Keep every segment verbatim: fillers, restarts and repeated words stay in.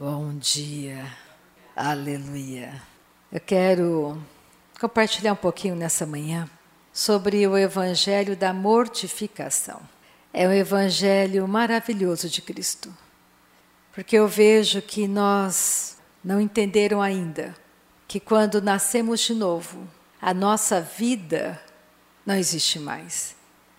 Bom dia, aleluia. Eu quero compartilhar um pouquinho nessa manhã sobre o Evangelho da mortificação. É um Evangelho maravilhoso de Cristo, porque eu vejo que nós não entenderam ainda que quando nascemos de novo, a nossa vida não existe mais.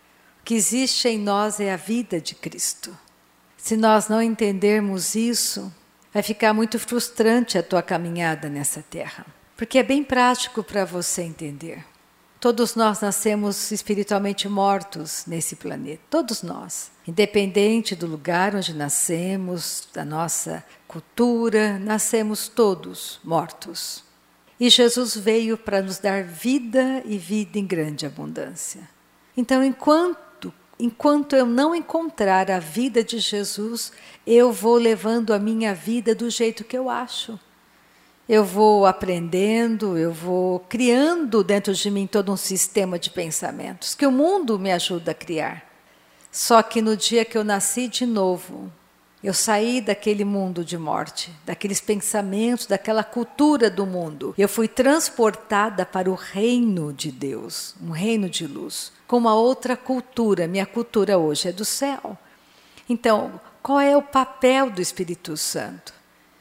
O que existe em nós é a vida de Cristo. Se nós não entendermos isso, vai ficar muito frustrante a tua caminhada nessa terra. Porque é bem prático para você entender. Todos nós nascemos espiritualmente mortos nesse planeta. Todos nós. Independente do lugar onde nascemos, da nossa cultura, nascemos todos mortos. E Jesus veio para nos dar vida e vida em grande abundância. Então, enquanto Enquanto eu não encontrar a vida de Jesus, eu vou levando a minha vida do jeito que eu acho. Eu vou aprendendo, eu vou criando dentro de mim todo um sistema de pensamentos que o mundo me ajuda a criar. Só que no dia que eu nasci de novo, eu saí daquele mundo de morte, daqueles pensamentos, daquela cultura do mundo. Eu fui transportada para o reino de Deus, um reino de luz, com uma outra cultura. Minha cultura hoje é do céu. Então, qual é o papel do Espírito Santo?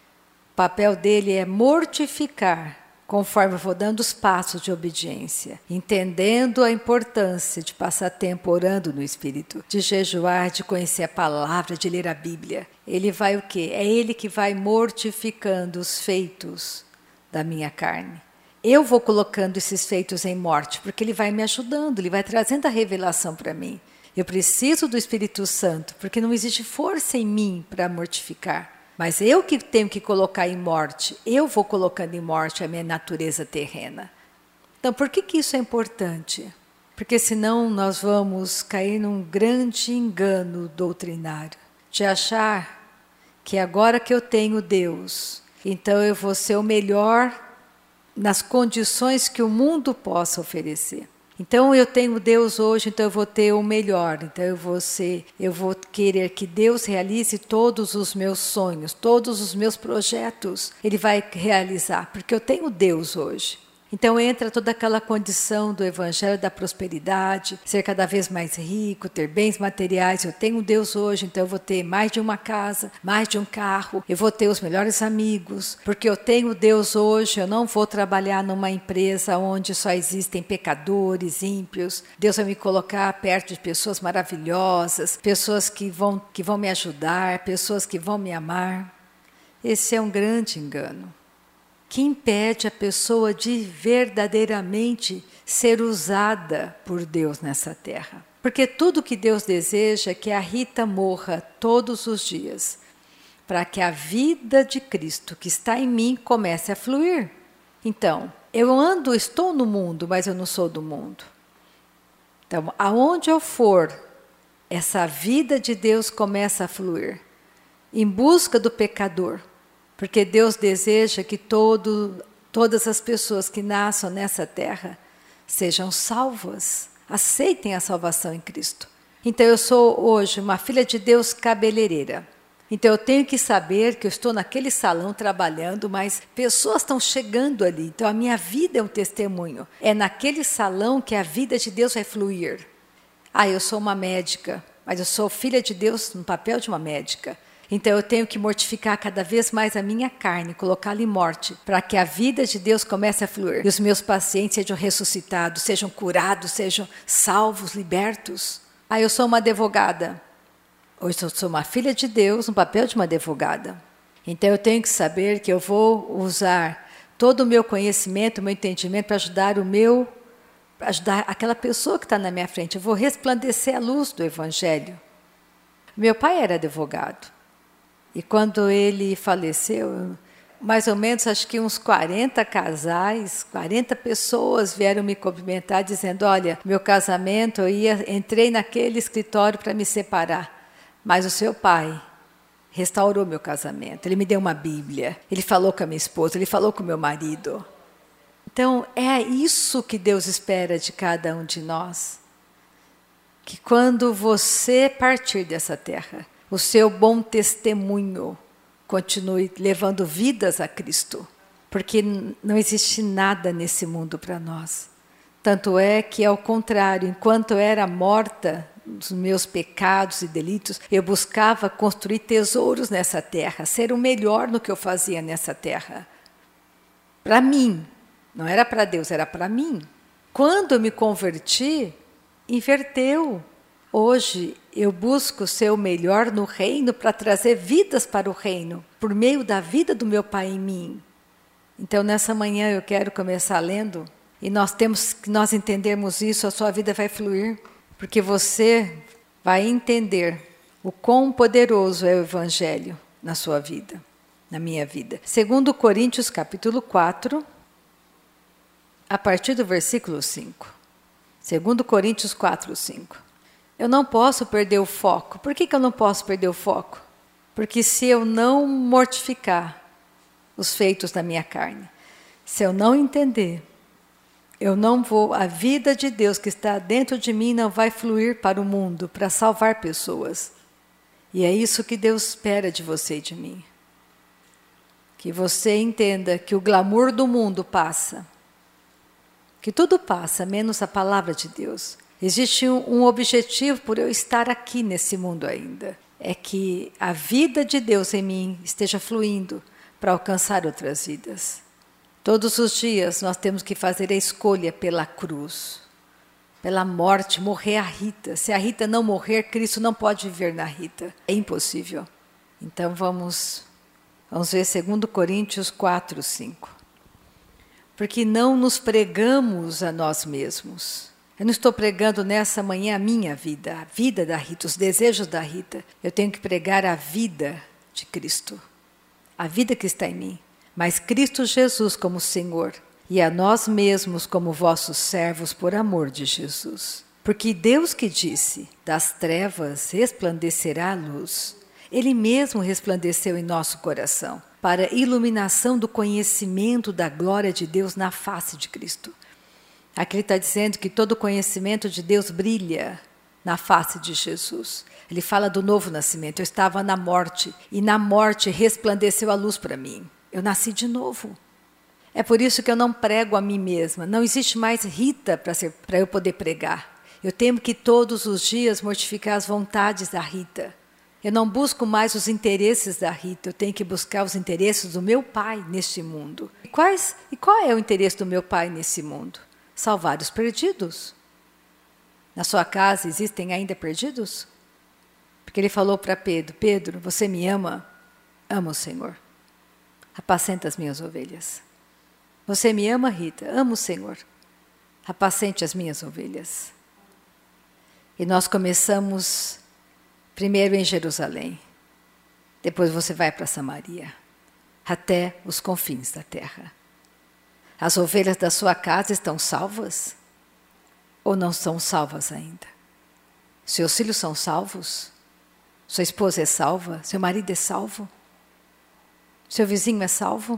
O papel dele é mortificar, conforme eu vou dando os passos de obediência, entendendo a importância de passar tempo orando no Espírito, de jejuar, de conhecer a palavra, de ler a Bíblia. Ele vai o quê? É ele que vai mortificando os feitos da minha carne. Eu vou colocando esses feitos em morte, porque ele vai me ajudando, ele vai trazendo a revelação para mim. Eu preciso do Espírito Santo, porque não existe força em mim para mortificar. Mas eu que tenho que colocar em morte, eu vou colocando em morte a minha natureza terrena. Então, por que que isso é importante? Porque senão nós vamos cair num grande engano doutrinário, de achar que agora que eu tenho Deus, então eu vou ser o melhor nas condições que o mundo possa oferecer. Então eu tenho Deus hoje, então eu vou ter o melhor, então eu vou ser, eu vou querer que Deus realize todos os meus sonhos, todos os meus projetos, Ele vai realizar, porque eu tenho Deus hoje. Então entra toda aquela condição do Evangelho da prosperidade, ser cada vez mais rico, ter bens materiais. Eu tenho Deus hoje, então eu vou ter mais de uma casa, mais de um carro, eu vou ter os melhores amigos, porque eu tenho Deus hoje, eu não vou trabalhar numa empresa onde só existem pecadores, ímpios. Deus vai me colocar perto de pessoas maravilhosas, pessoas que vão, que vão me ajudar, pessoas que vão me amar. Esse é um grande engano, que impede a pessoa de verdadeiramente ser usada por Deus nessa terra. Porque tudo que Deus deseja é que a Rita morra todos os dias, para que a vida de Cristo que está em mim comece a fluir. Então, eu ando, estou no mundo, mas eu não sou do mundo. Então, aonde eu for, essa vida de Deus começa a fluir, em busca do pecador. Porque Deus deseja que todo, todas as pessoas que nasçam nessa terra sejam salvas, aceitem a salvação em Cristo. Então eu sou hoje uma filha de Deus cabeleireira. Então eu tenho que saber que eu estou naquele salão trabalhando, mas pessoas estão chegando ali. Então a minha vida é um testemunho. É naquele salão que a vida de Deus vai fluir. Ah, eu sou uma médica, mas eu sou filha de Deus no papel de uma médica. Então eu tenho que mortificar cada vez mais a minha carne, colocá-la em morte, para que a vida de Deus comece a fluir. E os meus pacientes sejam ressuscitados, sejam curados, sejam salvos, libertos. Ah, eu sou uma advogada. Hoje eu sou uma filha de Deus no papel de uma advogada. Então eu tenho que saber que eu vou usar todo o meu conhecimento, o meu entendimento para ajudar o meu, para ajudar aquela pessoa que está na minha frente. Eu vou resplandecer a luz do Evangelho. Meu pai era advogado. E quando ele faleceu, mais ou menos, acho que uns quarenta casais, quarenta pessoas vieram me cumprimentar dizendo, olha, meu casamento, eu ia, entrei naquele escritório para me separar, mas o seu pai restaurou meu casamento, ele me deu uma Bíblia, ele falou com a minha esposa, ele falou com o meu marido. Então, é isso que Deus espera de cada um de nós. Que quando você partir dessa terra, o seu bom testemunho continue levando vidas a Cristo, porque não existe nada nesse mundo para nós. Tanto é que, ao contrário, enquanto eu era morta dos meus pecados e delitos, eu buscava construir tesouros nessa terra, ser o melhor no que eu fazia nessa terra. Para mim, não era para Deus, era para mim. Quando eu me converti, inverteu. Hoje eu busco ser o melhor no reino para trazer vidas para o reino, por meio da vida do meu Pai em mim. Então, nessa manhã eu quero começar lendo, e nós temos que nós entendermos isso, a sua vida vai fluir, porque você vai entender o quão poderoso é o Evangelho na sua vida, na minha vida. Segundo Coríntios capítulo quatro, a partir do versículo cinco. Segundo Coríntios quatro, cinco. Eu não posso perder o foco. Por que que eu não posso perder o foco? Porque se eu não mortificar os feitos da minha carne, se eu não entender, eu não vou, a vida de Deus que está dentro de mim não vai fluir para o mundo, para salvar pessoas. E é isso que Deus espera de você e de mim. Que você entenda que o glamour do mundo passa, que tudo passa, menos a palavra de Deus. Existe um, um objetivo por eu estar aqui nesse mundo ainda. É que a vida de Deus em mim esteja fluindo para alcançar outras vidas. Todos os dias nós temos que fazer a escolha pela cruz, pela morte, morrer a Rita. Se a Rita não morrer, Cristo não pode viver na Rita. É impossível. Então vamos, vamos ver segundo Coríntios quatro, cinco. Porque não nos pregamos a nós mesmos. Eu não estou pregando nessa manhã a minha vida, a vida da Rita, os desejos da Rita. Eu tenho que pregar a vida de Cristo, a vida que está em mim. Mas Cristo Jesus como Senhor, e a nós mesmos como vossos servos por amor de Jesus. Porque Deus que disse, das trevas resplandecerá a luz, Ele mesmo resplandeceu em nosso coração, para a iluminação do conhecimento da glória de Deus na face de Cristo. Aqui ele está dizendo que todo o conhecimento de Deus brilha na face de Jesus. Ele fala do novo nascimento. Eu estava na morte, e na morte resplandeceu a luz para mim. Eu nasci de novo. É por isso que eu não prego a mim mesma. Não existe mais Rita para ser, para eu poder pregar. Eu tenho que todos os dias mortificar as vontades da Rita. Eu não busco mais os interesses da Rita, eu tenho que buscar os interesses do meu Pai neste mundo. E, quais, e qual é o interesse do meu Pai nesse mundo? Salvar os perdidos. Na sua casa existem ainda perdidos? Porque ele falou para Pedro, Pedro, você me ama? Amo o Senhor. Apacenta as minhas ovelhas. Você me ama, Rita? Amo o Senhor. Apacente as minhas ovelhas. E nós começamos primeiro em Jerusalém. Depois você vai para Samaria, até os confins da terra. As ovelhas da sua casa estão salvas? Ou não são salvas ainda? Seus filhos são salvos? Sua esposa é salva? Seu marido é salvo? Seu vizinho é salvo?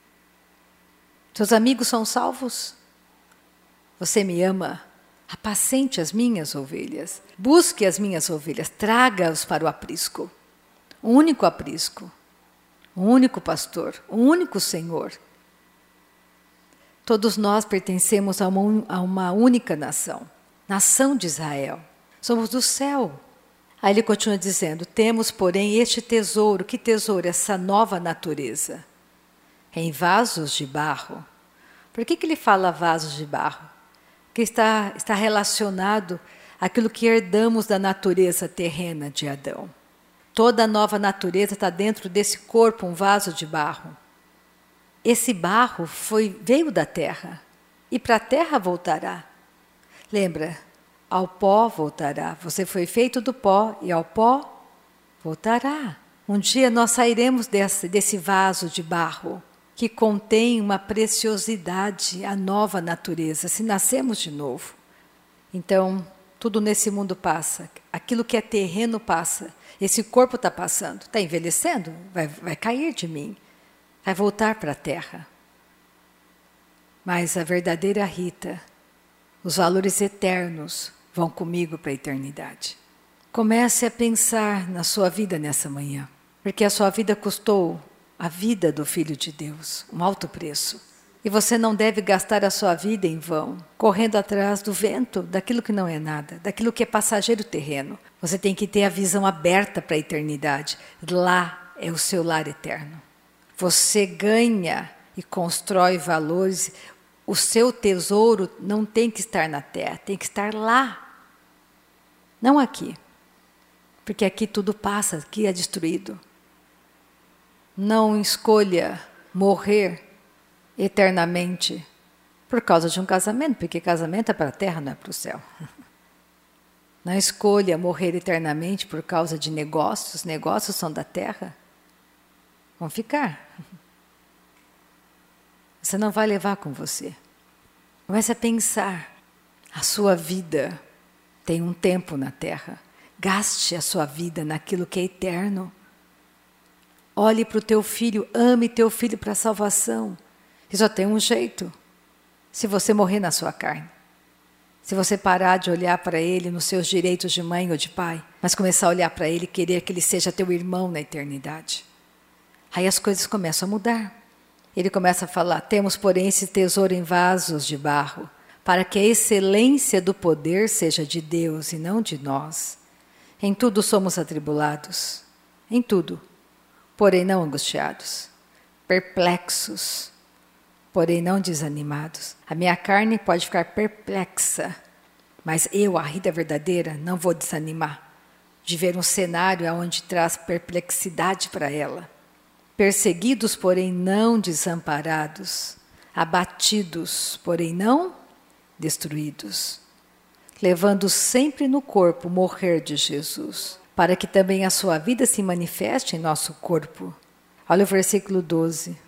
Seus amigos são salvos? Você me ama? Apacente as minhas ovelhas. Busque as minhas ovelhas. Traga-os para o aprisco. O único aprisco. O único pastor. O único Senhor. Todos nós pertencemos a uma, a uma única nação. Nação de Israel. Somos do céu. Aí ele continua dizendo, temos, porém, este tesouro. Que tesouro? Essa nova natureza. Em vasos de barro. Por que que ele fala vasos de barro? Porque está, está relacionado àquilo que herdamos da natureza terrena de Adão. Toda a nova natureza está dentro desse corpo, um vaso de barro. Esse barro foi, veio da terra e para a terra voltará. Lembra? Ao pó voltará. Você foi feito do pó e ao pó voltará. Um dia nós sairemos desse, desse vaso de barro que contém uma preciosidade, a nova natureza, se nascemos de novo. Então, tudo nesse mundo passa. Aquilo que é terreno passa. Esse corpo está passando. Está envelhecendo? Vai, vai cair de mim. Vai voltar para a terra. Mas a verdadeira Rita, os valores eternos, vão comigo para a eternidade. Comece a pensar na sua vida nessa manhã, porque a sua vida custou a vida do Filho de Deus, um alto preço. E você não deve gastar a sua vida em vão, correndo atrás do vento, daquilo que não é nada, daquilo que é passageiro terreno. Você tem que ter a visão aberta para a eternidade. Lá é o seu lar eterno. Você ganha e constrói valores. O seu tesouro não tem que estar na terra, tem que estar lá. Não aqui. Porque aqui tudo passa, aqui é destruído. Não escolha morrer eternamente por causa de um casamento, porque casamento é para a terra, não é para o céu. Não escolha morrer eternamente por causa de negócios, negócios são da terra. Vão ficar. Você não vai levar com você. Comece a pensar. A sua vida tem um tempo na terra. Gaste a sua vida naquilo que é eterno. Olhe para o teu filho, ame teu filho para a salvação. E só tem um jeito. Se você morrer na sua carne. Se você parar de olhar para ele nos seus direitos de mãe ou de pai, mas começar a olhar para ele e querer que ele seja teu irmão na eternidade. Aí as coisas começam a mudar. Ele começa a falar, temos, porém, esse tesouro em vasos de barro, para que a excelência do poder seja de Deus e não de nós. Em tudo somos atribulados, em tudo, porém não angustiados, perplexos, porém não desanimados. A minha carne pode ficar perplexa, mas eu, a vida verdadeira, não vou desanimar de ver um cenário onde traz perplexidade para ela. Perseguidos, porém não desamparados, abatidos, porém não destruídos, levando sempre no corpo o morrer de Jesus, para que também a sua vida se manifeste em nosso corpo. Olha o versículo doze.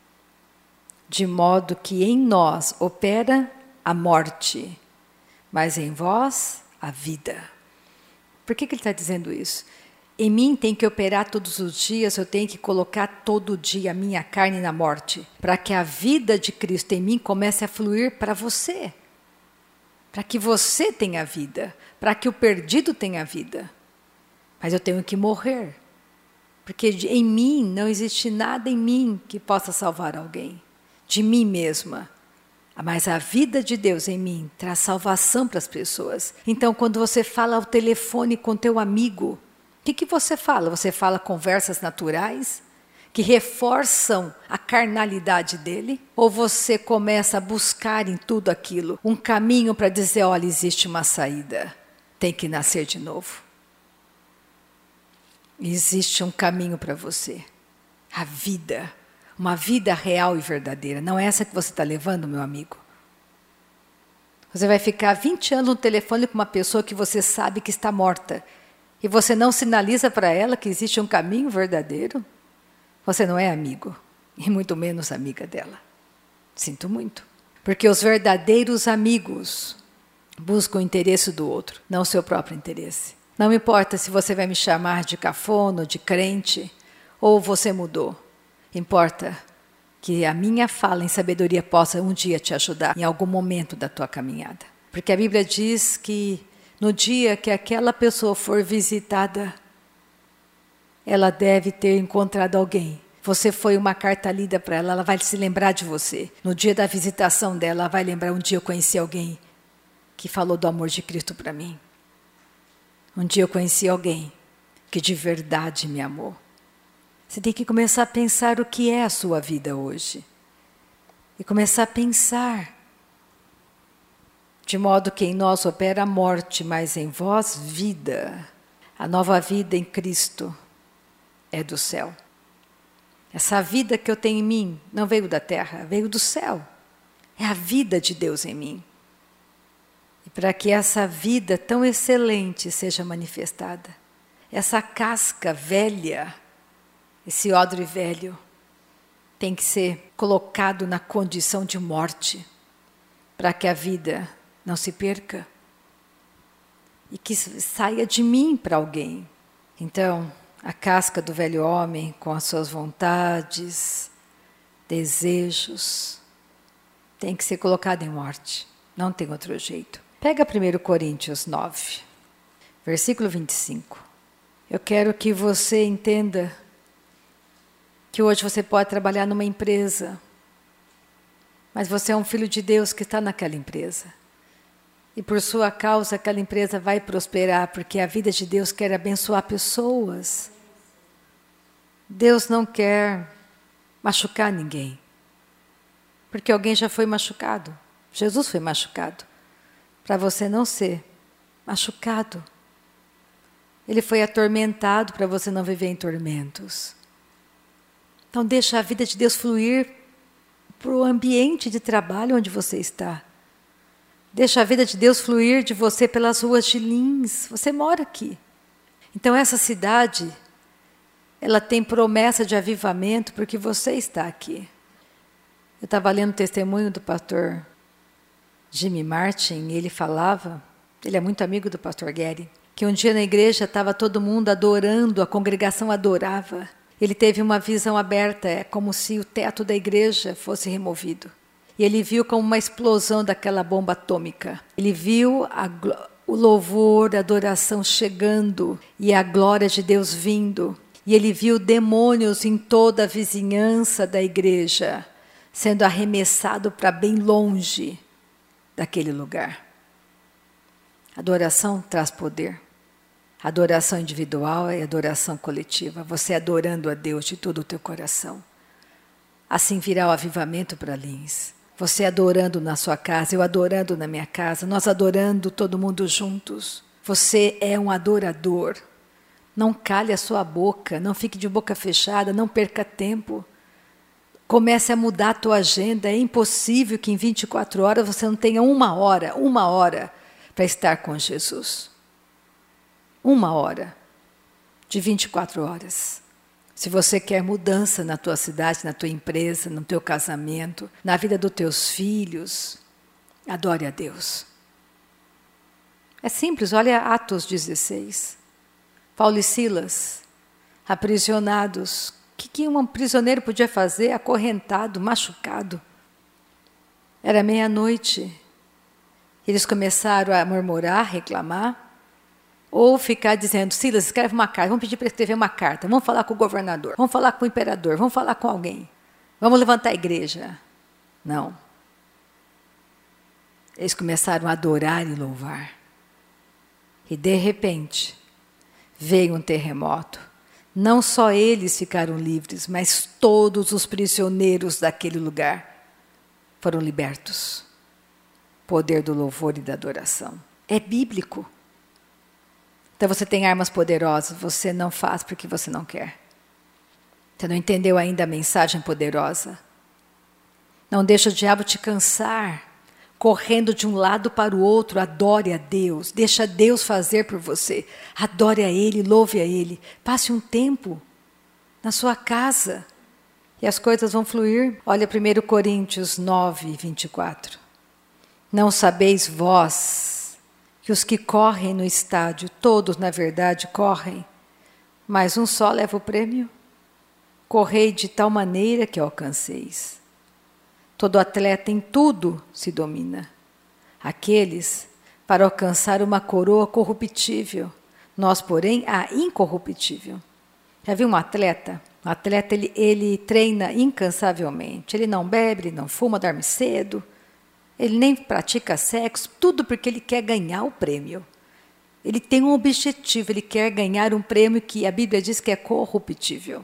De modo que em nós opera a morte, mas em vós a vida. Por que que ele está dizendo isso? Em mim tem que operar todos os dias, eu tenho que colocar todo dia a minha carne na morte, para que a vida de Cristo em mim comece a fluir para você. Para que você tenha vida, para que o perdido tenha vida. Mas eu tenho que morrer, porque em mim não existe nada em mim que possa salvar alguém, de mim mesma. Mas a vida de Deus em mim traz salvação para as pessoas. Então, quando você fala ao telefone com teu amigo, o que, que você fala? Você fala conversas naturais que reforçam a carnalidade dele? Ou você começa a buscar em tudo aquilo um caminho para dizer, olha, existe uma saída, tem que nascer de novo. Existe um caminho para você, a vida, uma vida real e verdadeira. Não é essa que você está levando, meu amigo? Você vai ficar vinte anos no telefone com uma pessoa que você sabe que está morta. E você não sinaliza para ela que existe um caminho verdadeiro? Você não é amigo, e muito menos amiga dela. Sinto muito. Porque os verdadeiros amigos buscam o interesse do outro, não o seu próprio interesse. Não importa se você vai me chamar de cafona, de crente, ou você mudou. Importa que a minha fala em sabedoria possa um dia te ajudar em algum momento da tua caminhada. Porque a Bíblia diz que no dia que aquela pessoa for visitada, ela deve ter encontrado alguém. Você foi uma carta lida para ela, ela vai se lembrar de você. No dia da visitação dela, ela vai lembrar, um dia eu conheci alguém que falou do amor de Cristo para mim. Um dia eu conheci alguém que de verdade me amou. Você tem que começar a pensar o que é a sua vida hoje. E começar a pensar. De modo que em nós opera a morte, mas em vós vida. A nova vida em Cristo é do céu. Essa vida que eu tenho em mim não veio da terra, veio do céu. É a vida de Deus em mim. E para que essa vida tão excelente seja manifestada, essa casca velha, esse odre velho, tem que ser colocado na condição de morte, para que a vida não se perca e que saia de mim para alguém. Então, a casca do velho homem com as suas vontades, desejos, tem que ser colocada em morte. Não tem outro jeito. Pega primeiro Coríntios nove, versículo vinte e cinco. Eu quero que você entenda que hoje você pode trabalhar numa empresa, mas você é um filho de Deus que está naquela empresa. E por sua causa aquela empresa vai prosperar, porque a vida de Deus quer abençoar pessoas. Deus não quer machucar ninguém, porque alguém já foi machucado. Jesus foi machucado, para você não ser machucado. Ele foi atormentado para você não viver em tormentos. Então deixa a vida de Deus fluir para o ambiente de trabalho onde você está. Deixa a vida de Deus fluir de você pelas ruas de Lins. Você mora aqui. Então essa cidade, ela tem promessa de avivamento porque você está aqui. Eu estava lendo o testemunho do pastor Jimmy Martin, e ele falava, ele é muito amigo do pastor Gary, que um dia na igreja estava todo mundo adorando, a congregação adorava. Ele teve uma visão aberta, é como se o teto da igreja fosse removido. E ele viu como uma explosão daquela bomba atômica. Ele viu a, o louvor, a adoração chegando e a glória de Deus vindo. E ele viu demônios em toda a vizinhança da igreja, sendo arremessado para bem longe daquele lugar. Adoração traz poder. Adoração individual é adoração coletiva. Você adorando a Deus de todo o teu coração. Assim virá o avivamento para Lins. Você adorando na sua casa, eu adorando na minha casa, nós adorando todo mundo juntos. Você é um adorador. Não cale a sua boca, não fique de boca fechada, não perca tempo. Comece a mudar a tua agenda. É impossível que em vinte e quatro horas você não tenha uma hora, uma hora para estar com Jesus. Uma hora de vinte e quatro horas. Se você quer mudança na tua cidade, na tua empresa, no teu casamento, na vida dos teus filhos, adore a Deus. É simples, olha Atos dezesseis. Paulo e Silas, aprisionados. O que, que um prisioneiro podia fazer? Acorrentado, machucado. Era meia-noite. Eles começaram a murmurar, reclamar. Ou ficar dizendo, Silas, escreve uma carta, vamos pedir para escrever uma carta, vamos falar com o governador, vamos falar com o imperador, vamos falar com alguém, vamos levantar a igreja. Não. Eles começaram a adorar e louvar. E de repente, veio um terremoto. Não só eles ficaram livres, mas todos os prisioneiros daquele lugar foram libertos. Poder do louvor e da adoração. É bíblico. Então você tem armas poderosas, você não faz porque você não quer. Você não entendeu ainda a mensagem poderosa. Não deixa o diabo te cansar, correndo de um lado para o outro. Adore a Deus, deixa Deus fazer por você. Adore a Ele, louve a Ele. Passe um tempo na sua casa e as coisas vão fluir. Olha primeiro Coríntios nove, vinte e quatro. Não sabeis vós que os que correm no estádio, todos na verdade correm, mas um só leva o prêmio? Correi de tal maneira que alcanceis. Todo atleta em tudo se domina. Aqueles para alcançar uma coroa corruptível, nós, porém, a incorruptível. Já viu um atleta? O atleta ele, ele treina incansavelmente, ele não bebe, ele não fuma, dorme cedo, ele nem pratica sexo, tudo porque ele quer ganhar o prêmio. Ele tem um objetivo, ele quer ganhar um prêmio que a Bíblia diz que é corruptível.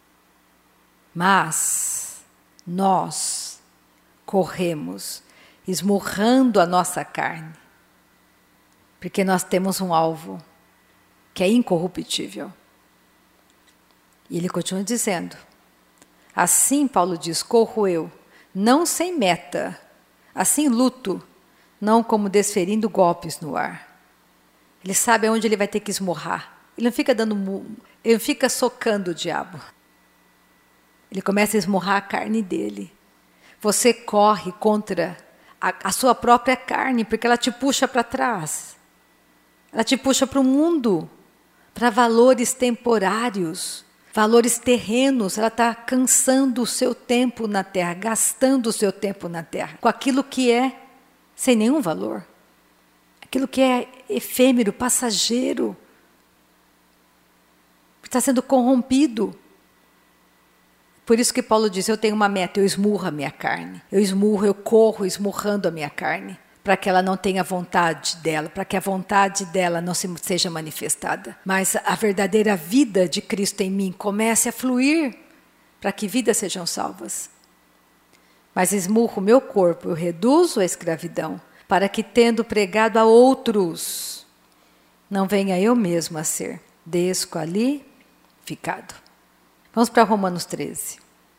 Mas nós corremos esmurrando a nossa carne, porque nós temos um alvo que é incorruptível. E ele continua dizendo, assim Paulo diz, corro eu, não sem meta, assim luto, não como desferindo golpes no ar. Ele sabe aonde ele vai ter que esmurrar. Ele não fica dando, ele não fica socando o diabo. Ele começa a esmurrar a carne dele. Você corre contra a, a sua própria carne, porque ela te puxa para trás. Ela te puxa para o mundo, para valores temporários, valores terrenos. Ela está cansando o seu tempo na terra, gastando o seu tempo na terra, com aquilo que é sem nenhum valor. Aquilo que é efêmero, passageiro, está sendo corrompido. Por isso que Paulo diz, eu tenho uma meta, eu esmurro a minha carne. Eu esmurro, eu corro esmurrando a minha carne, para que ela não tenha vontade dela, para que a vontade dela não se, seja manifestada. Mas a verdadeira vida de Cristo em mim comece a fluir, para que vidas sejam salvas. Mas esmurro o meu corpo, eu reduzo a escravidão, para que tendo pregado a outros, não venha eu mesmo a ser desqualificado. Vamos para Romanos treze.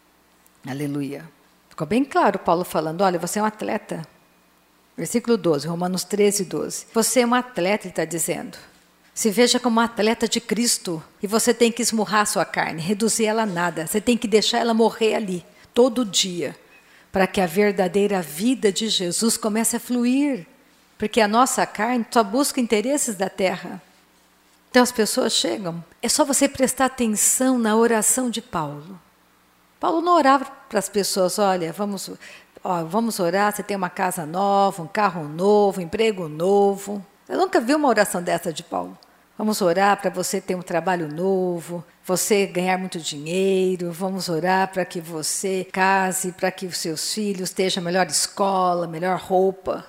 Aleluia. Ficou bem claro Paulo falando, olha, você é um atleta. Versículo doze, Romanos treze, doze. Você é um atleta, ele está dizendo. Se veja como um atleta de Cristo. E você tem que esmurrar a sua carne, reduzir ela a nada. Você tem que deixar ela morrer ali, todo dia, para que a verdadeira vida de Jesus comece a fluir. Porque a nossa carne só busca interesses da terra. Então as pessoas chegam, é só você prestar atenção na oração de Paulo. Paulo não orava para as pessoas, olha, vamos, ó, vamos orar, você tem uma casa nova, um carro novo, um emprego novo. Eu nunca vi uma oração dessa de Paulo. Vamos orar para você ter um trabalho novo, você ganhar muito dinheiro, vamos orar para que você case, para que os seus filhos estejam melhor escola, melhor roupa.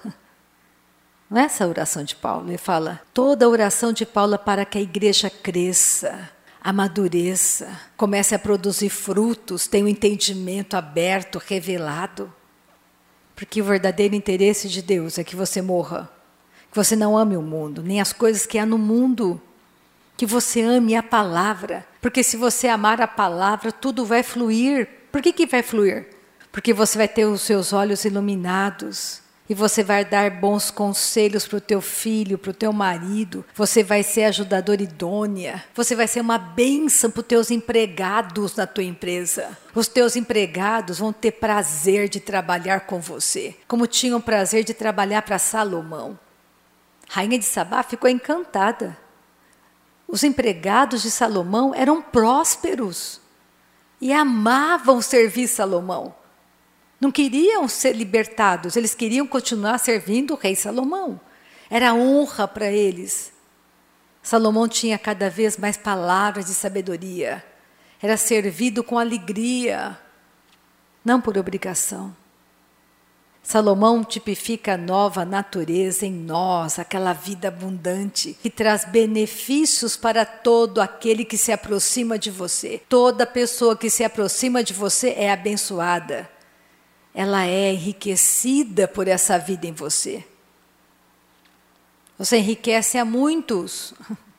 Não é essa a oração de Paulo. Ele fala, toda a oração de Paulo é para que a igreja cresça, amadureça, comece a produzir frutos, tenha um entendimento aberto, revelado. Porque o verdadeiro interesse de Deus é que você morra, que você não ame o mundo, nem as coisas que há no mundo, que você ame a palavra. Porque se você amar a palavra, tudo vai fluir. Por que que vai fluir? Porque você vai ter os seus olhos iluminados. E você vai dar bons conselhos para o teu filho, para o teu marido. Você vai ser ajudadora idônea. Você vai ser uma bênção para os teus empregados na tua empresa. Os teus empregados vão ter prazer de trabalhar com você, como tinham prazer de trabalhar para Salomão. A rainha de Sabá ficou encantada. Os empregados de Salomão eram prósperos e amavam servir Salomão. Não queriam ser libertados, eles queriam continuar servindo o rei Salomão. Era honra para eles. Salomão tinha cada vez mais palavras de sabedoria. Era servido com alegria, não por obrigação. Salomão tipifica a nova natureza em nós, aquela vida abundante, que traz benefícios para todo aquele que se aproxima de você. Toda pessoa que se aproxima de você é abençoada. Ela é enriquecida por essa vida em você. Você enriquece a muitos.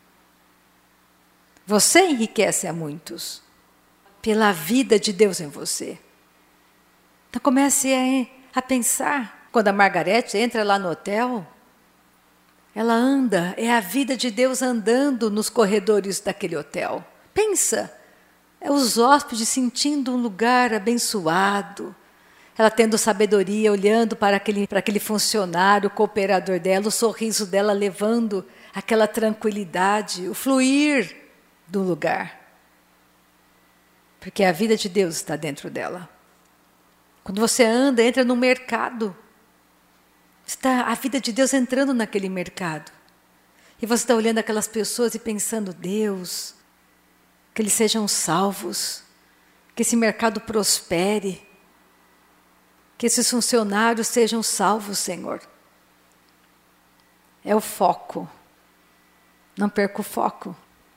Você enriquece a muitos pela vida de Deus em você. Então comece a, a pensar. Quando a Margarete entra lá no hotel, ela anda, é a vida de Deus andando nos corredores daquele hotel. Pensa, é os hóspedes sentindo um lugar abençoado. Ela tendo sabedoria, olhando para aquele, para aquele funcionário, o cooperador dela, o sorriso dela levando aquela tranquilidade, o fluir do lugar. Porque a vida de Deus está dentro dela. Quando você anda, entra no mercado, está a vida de Deus entrando naquele mercado. E você está olhando aquelas pessoas e pensando, Deus, que eles sejam salvos, que esse mercado prospere, que esses funcionários sejam salvos, Senhor. É o foco. Não perca o foco.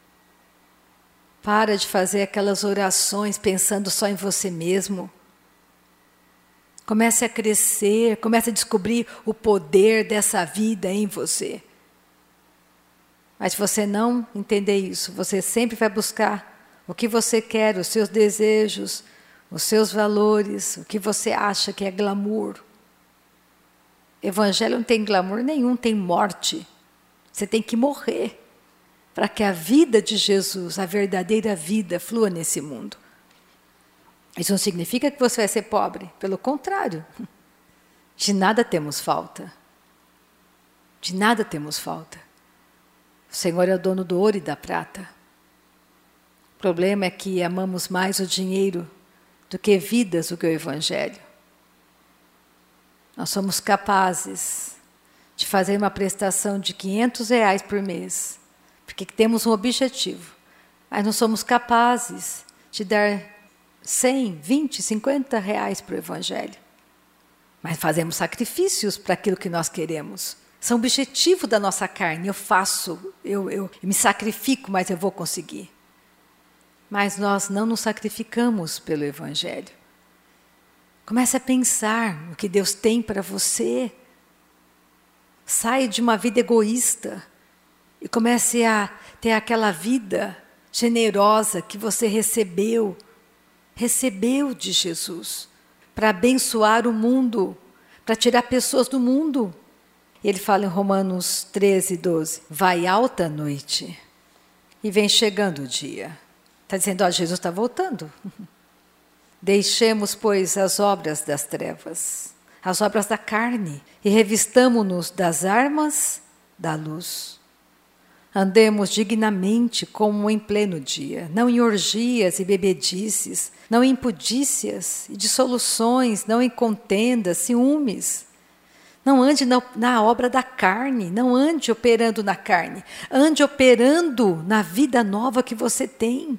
Para de fazer aquelas orações pensando só em você mesmo. Comece a crescer, comece a descobrir o poder dessa vida em você. Mas se você não entender isso, você sempre vai buscar o que você quer, os seus desejos, os seus valores, o que você acha que é glamour. Evangelho não tem glamour nenhum, tem morte. Você tem que morrer para que a vida de Jesus, a verdadeira vida, flua nesse mundo. Isso não significa que você vai ser pobre, pelo contrário. De nada temos falta. De nada temos falta. O Senhor é o dono do ouro e da prata. O problema é que amamos mais o dinheiro do que vidas, do que o Evangelho. Nós somos capazes de fazer uma prestação de quinhentos reais por mês, porque temos um objetivo, mas não somos capazes de dar cem, vinte, cinquenta reais para o Evangelho. Mas fazemos sacrifícios para aquilo que nós queremos. São objetivo da nossa carne. Eu faço, eu, eu, eu me sacrifico, mas eu vou conseguir. Mas nós não nos sacrificamos pelo Evangelho. Comece a pensar no que Deus tem para você. Saia de uma vida egoísta e comece a ter aquela vida generosa que você recebeu, recebeu de Jesus, para abençoar o mundo, para tirar pessoas do mundo. Ele fala em Romanos treze, doze, vai alta a noite e vem chegando o dia. Está dizendo, ó, Jesus está voltando. Deixemos, pois, as obras das trevas, as obras da carne, e revistamo-nos das armas da luz. Andemos dignamente como em pleno dia, não em orgias e bebedices, não em impudícias e dissoluções, não em contendas, ciúmes. Não ande na, na obra da carne, não ande operando na carne, ande operando na vida nova que você tem.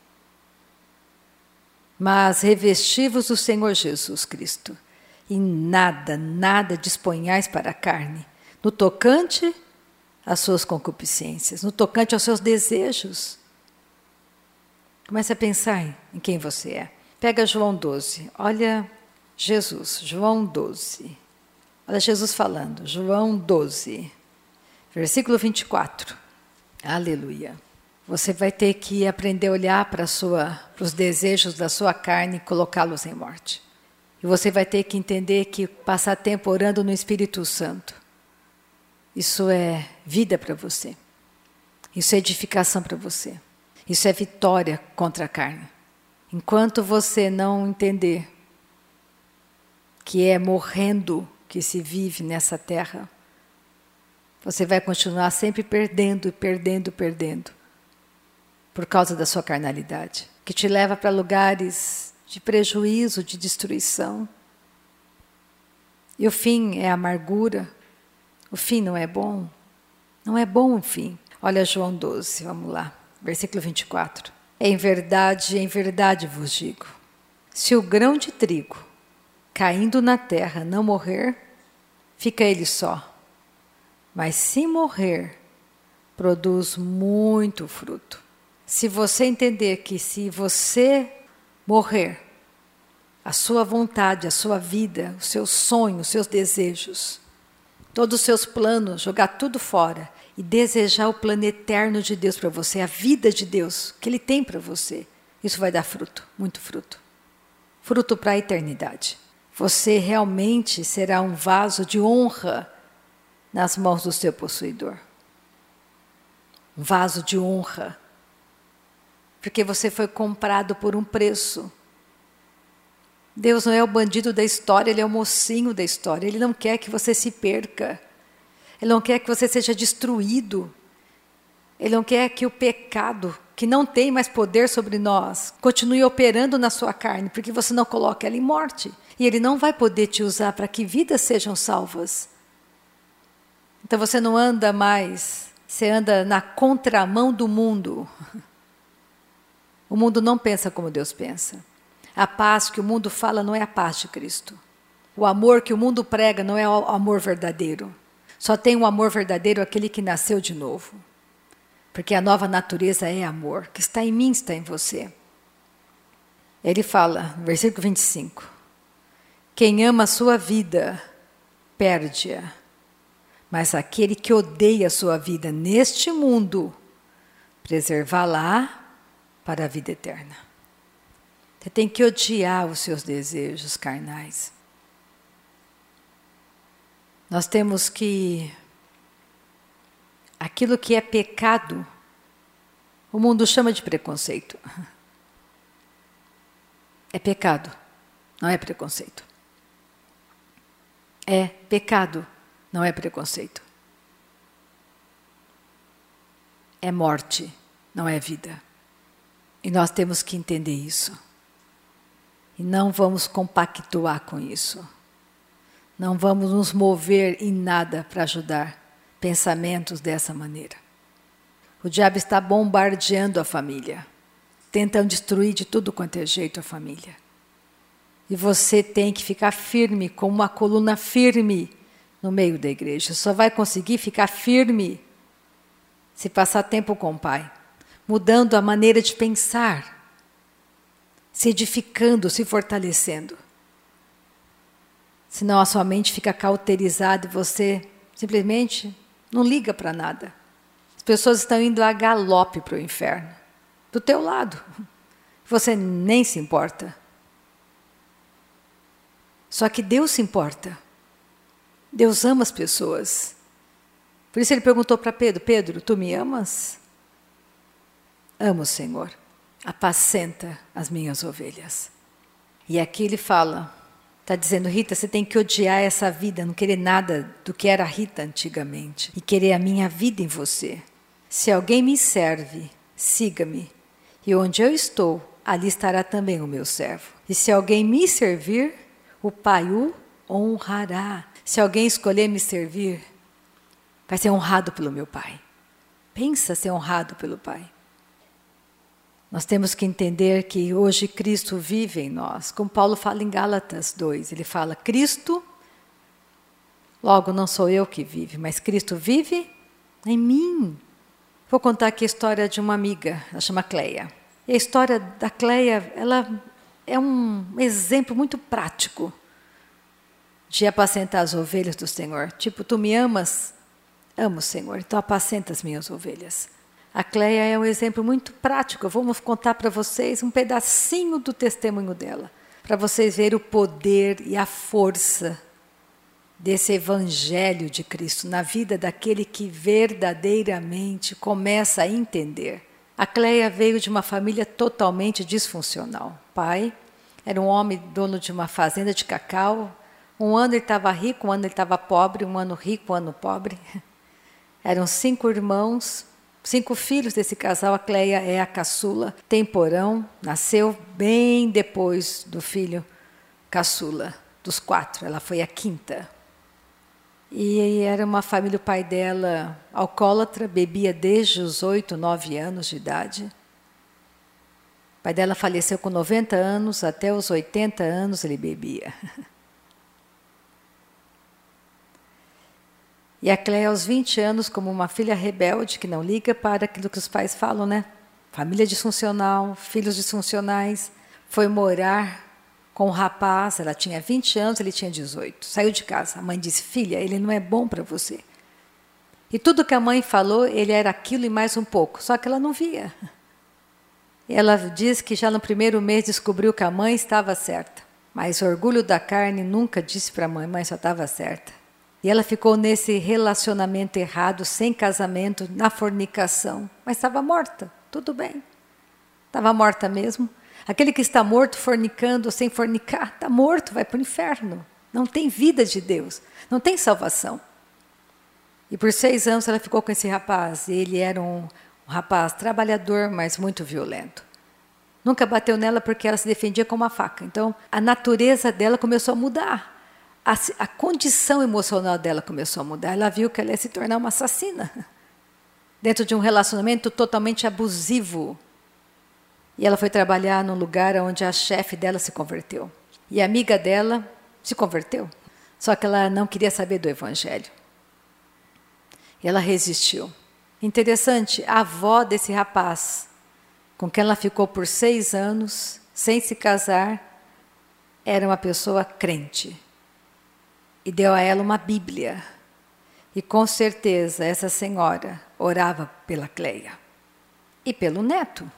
Mas revesti-vos do Senhor Jesus Cristo, e nada, nada disponhais para a carne, no tocante às suas concupiscências, no tocante aos seus desejos. Comece a pensar em, em quem você é. Pega João doze, olha Jesus, João doze. Olha Jesus falando, João doze, versículo vinte e quatro. Aleluia. Você vai ter que aprender a olhar para, sua, para os desejos da sua carne e colocá-los em morte. E você vai ter que entender que passar tempo orando no Espírito Santo, isso é vida para você. Isso é edificação para você. Isso é vitória contra a carne. Enquanto você não entender que é morrendo que se vive nessa terra, você vai continuar sempre perdendo, perdendo, perdendo. Por causa da sua carnalidade, que te leva para lugares de prejuízo, de destruição. E o fim é amargura. O fim não é bom. Não é bom o fim. Olha João doze, vamos lá, versículo vinte e quatro. Em verdade, em verdade vos digo, se o grão de trigo caindo na terra não morrer, fica ele só. Mas se morrer, produz muito fruto. Se você entender que se você morrer, a sua vontade, a sua vida, os seus sonhos, os seus desejos, todos os seus planos, jogar tudo fora e desejar o plano eterno de Deus para você, a vida de Deus que Ele tem para você, isso vai dar fruto, muito fruto. Fruto para a eternidade. Você realmente será um vaso de honra nas mãos do seu possuidor. Um vaso de honra. Porque você foi comprado por um preço. Deus não é o bandido da história, Ele é o mocinho da história. Ele não quer que você se perca. Ele não quer que você seja destruído. Ele não quer que o pecado, que não tem mais poder sobre nós, continue operando na sua carne, porque você não coloca ela em morte. E Ele não vai poder te usar para que vidas sejam salvas. Então você não anda mais, você anda na contramão do mundo. O mundo não pensa como Deus pensa. A paz que o mundo fala não é a paz de Cristo. O amor que o mundo prega não é o amor verdadeiro. Só tem o amor verdadeiro aquele que nasceu de novo. Porque a nova natureza é amor, que está em mim, está em você. Ele fala, no versículo vinte e cinco, quem ama a sua vida, perde-a. Mas aquele que odeia a sua vida neste mundo, preservá-la para a vida eterna. Você tem que odiar os seus desejos carnais. Nós temos que... Aquilo que é pecado, o mundo chama de preconceito. É pecado, não é preconceito. É pecado, não é preconceito. É morte, não é vida. E nós temos que entender isso. E não vamos compactuar com isso. Não vamos nos mover em nada para ajudar pensamentos dessa maneira. O diabo está bombardeando a família. tentam destruir de tudo quanto é jeito a família. E você tem que ficar firme, como uma coluna firme no meio da igreja. Só vai conseguir ficar firme se passar tempo com o Pai, mudando a maneira de pensar, se edificando, se fortalecendo. Senão a sua mente fica cauterizada e você simplesmente não liga para nada. As pessoas estão indo a galope para o inferno, do teu lado. Você nem se importa. Só que Deus se importa. Deus ama as pessoas. Por isso ele perguntou para Pedro, Pedro, tu me amas? Amo, Senhor. Apacenta as minhas ovelhas. E aqui ele fala, está dizendo, Rita, você tem que odiar essa vida, não querer nada do que era a Rita antigamente. E querer a minha vida em você. Se alguém me serve, siga-me. E onde eu estou, ali estará também o meu servo. E se alguém me servir, o Pai o honrará. Se alguém escolher me servir, vai ser honrado pelo meu Pai. Pensa ser honrado pelo Pai. Nós temos que entender que hoje Cristo vive em nós. Como Paulo fala em Gálatas dois, ele fala, Cristo, logo não sou eu que vive, mas Cristo vive em mim. Vou contar aqui a história de uma amiga, ela chama Cleia. E a história da Cleia, ela é um exemplo muito prático de apacentar as ovelhas do Senhor. Tipo, tu me amas? Amo, Senhor, então apacenta as minhas ovelhas. A Cleia é um exemplo muito prático. Eu vou contar para vocês um pedacinho do testemunho dela, para vocês verem o poder e a força desse evangelho de Cristo na vida daquele que verdadeiramente começa a entender. A Cleia veio de uma família totalmente disfuncional. O pai era um homem dono de uma fazenda de cacau. Um ano ele estava rico, um ano ele estava pobre, um ano rico, um ano pobre. Eram cinco irmãos, cinco filhos desse casal. A Cleia é a caçula, tem porão, nasceu bem depois do filho caçula, dos quatro. Ela foi a quinta. E era uma família, o pai dela alcoólatra, bebia desde os oito, nove anos de idade. O pai dela faleceu com noventa anos, até os oitenta anos ele bebia. E a Cleia, aos vinte anos, como uma filha rebelde, que não liga para aquilo que os pais falam, né? Família disfuncional, filhos disfuncionais, foi morar com um rapaz, ela tinha vinte anos, ele tinha dezoito. Saiu de casa. A mãe disse, filha, ele não é bom para você. E tudo que a mãe falou, ele era aquilo e mais um pouco. Só que ela não via. Ela diz que já no primeiro mês descobriu que a mãe estava certa. Mas o orgulho da carne nunca disse para a mãe, mãe só estava certa. E ela ficou nesse relacionamento errado, sem casamento, na fornicação. Mas estava morta, tudo bem. Estava morta mesmo. Aquele que está morto fornicando ou sem fornicar, está morto, vai para o inferno. Não tem vida de Deus, não tem salvação. E por seis anos ela ficou com esse rapaz. Ele era um, um rapaz trabalhador, mas muito violento. Nunca bateu nela porque ela se defendia com uma faca. Então, a natureza dela começou a mudar. A, a condição emocional dela começou a mudar. Ela viu que ela ia se tornar uma assassina. Dentro de um relacionamento totalmente abusivo. E ela foi trabalhar num lugar onde a chefe dela se converteu. E a amiga dela se converteu. Só que ela não queria saber do evangelho. E ela resistiu. Interessante, a avó desse rapaz, com quem ela ficou por seis anos, sem se casar, era uma pessoa crente. E deu a ela uma Bíblia. E com certeza essa senhora orava pela Cleia. E pelo neto.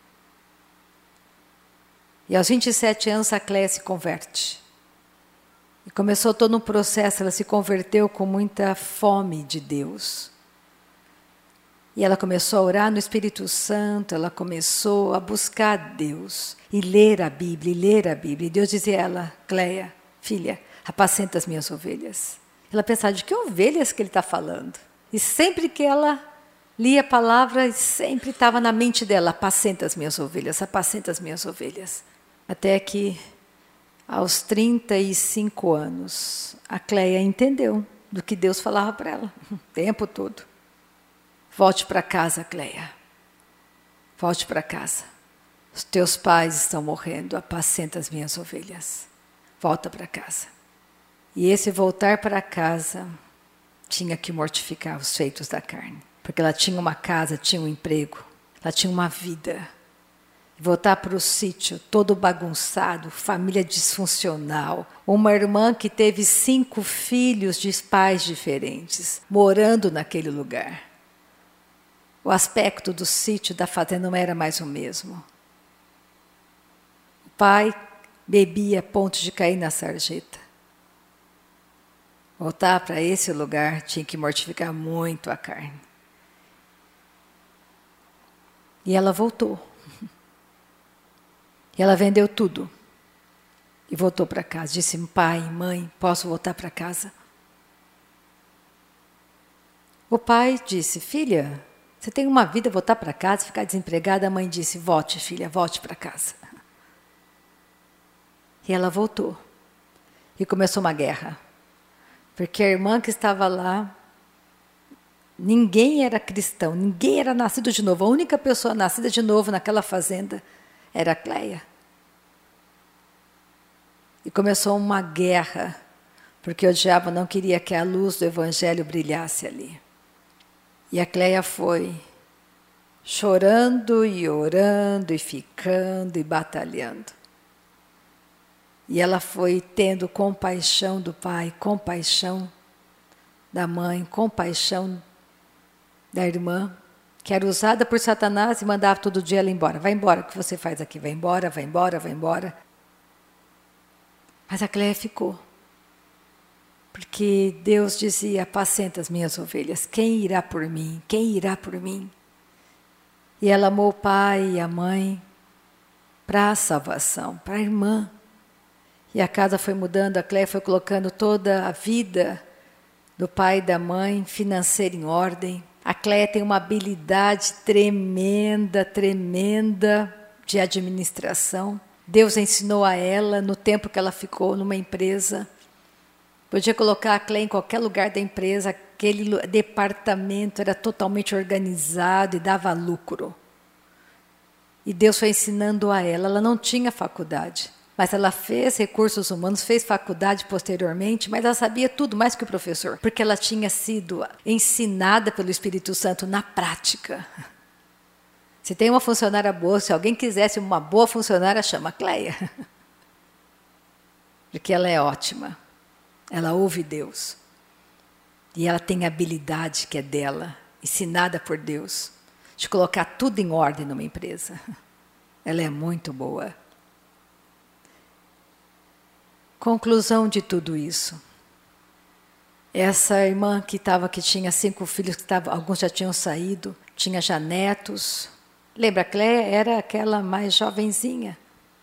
E aos vinte e sete anos a Cleia se converte. E começou todo um processo, ela se converteu com muita fome de Deus. E ela começou a orar no Espírito Santo, ela começou a buscar Deus. E ler a Bíblia, e ler a Bíblia. E Deus dizia a ela, Cleia, filha, apacenta as minhas ovelhas. Ela pensava, de que ovelhas que ele está falando? E sempre que ela lia a palavra, sempre estava na mente dela, apacenta as minhas ovelhas, apacenta as minhas ovelhas. Até que, aos trinta e cinco anos, a Cleia entendeu do que Deus falava para ela, o tempo todo. Volte para casa, Cleia. Volte para casa. os teus pais estão morrendo, apacenta as minhas ovelhas. Volta para casa. E esse voltar para casa tinha que mortificar os feitos da carne. Porque ela tinha uma casa, tinha um emprego, ela tinha uma vida. Voltar para o sítio todo bagunçado, família disfuncional. Uma irmã que teve cinco filhos de pais diferentes, morando naquele lugar. O aspecto do sítio, da fazenda, não era mais o mesmo. O pai bebia a ponto de cair na sarjeta. Voltar para esse lugar tinha que mortificar muito a carne. E ela voltou. E ela vendeu tudo. E voltou para casa. Disse, pai, mãe, posso voltar para casa? O pai disse, filha, você tem uma vida, voltar para casa, ficar desempregada. A mãe disse, volte, filha, volte para casa. E ela voltou. E começou uma guerra. Porque a irmã que estava lá, ninguém era cristão, ninguém era nascido de novo. A única pessoa nascida de novo naquela fazenda era a Cleia. E começou uma guerra, porque o diabo não queria que a luz do Evangelho brilhasse ali. E a Cleia foi chorando e orando e ficando e batalhando. E ela foi tendo compaixão do pai, compaixão da mãe, compaixão da irmã, que era usada por Satanás e mandava todo dia ela embora. Vai embora, o que você faz aqui? Vai embora, vai embora, vai embora. Mas a Cleia ficou. Porque Deus dizia, apacenta as minhas ovelhas. Quem irá por mim? Quem irá por mim? E ela amou o pai e a mãe para a salvação, para a irmã. E a casa foi mudando, a Cleia foi colocando toda a vida do pai e da mãe financeira em ordem. A Cleia tem uma habilidade tremenda, tremenda de administração. Deus ensinou a ela, no tempo que ela ficou numa empresa. Podia colocar a Cleia em qualquer lugar da empresa, aquele departamento era totalmente organizado e dava lucro. E Deus foi ensinando a ela, ela não tinha faculdade. Mas ela fez recursos humanos, fez faculdade posteriormente, mas ela sabia tudo mais que o professor, porque ela tinha sido ensinada pelo Espírito Santo na prática. Se tem uma funcionária boa, se alguém quisesse uma boa funcionária, chama a Cleia. Porque ela é ótima, ela ouve Deus. E ela tem a habilidade que é dela, ensinada por Deus, de colocar tudo em ordem numa empresa. Ela é muito boa. Conclusão de tudo isso. Essa irmã que estava, que tinha cinco filhos, que tava, alguns já tinham saído, tinha já netos. Lembra, a Cleia era aquela mais jovenzinha.